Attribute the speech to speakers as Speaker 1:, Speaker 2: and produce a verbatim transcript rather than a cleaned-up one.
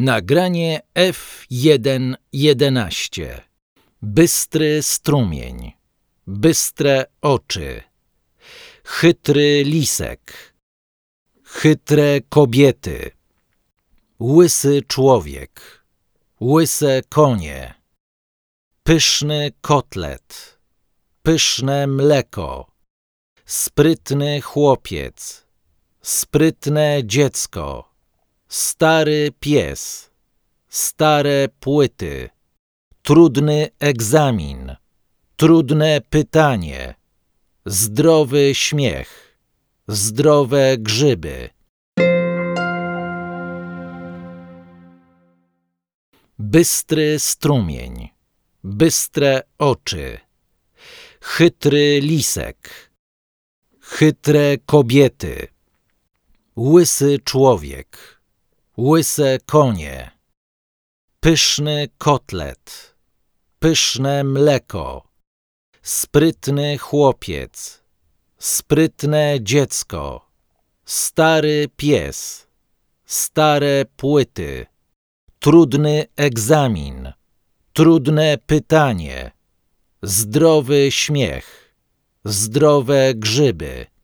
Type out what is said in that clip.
Speaker 1: Nagranie F jeden jedenaście. Bystry strumień, bystre oczy, chytry lisek, chytre kobiety, łysy człowiek, łyse konie, pyszny kotlet, pyszne mleko, sprytny chłopiec, sprytne dziecko, stary pies, stare płyty, trudny egzamin, trudne pytanie, zdrowy śmiech, zdrowe grzyby. Bystry strumień, bystre oczy, chytry lisek, chytre kobiety, łysy człowiek, łyse konie, pyszny kotlet, pyszne mleko, sprytny chłopiec, sprytne dziecko, stary pies, stare płyty, trudny egzamin, trudne pytanie, zdrowy śmiech, zdrowe grzyby.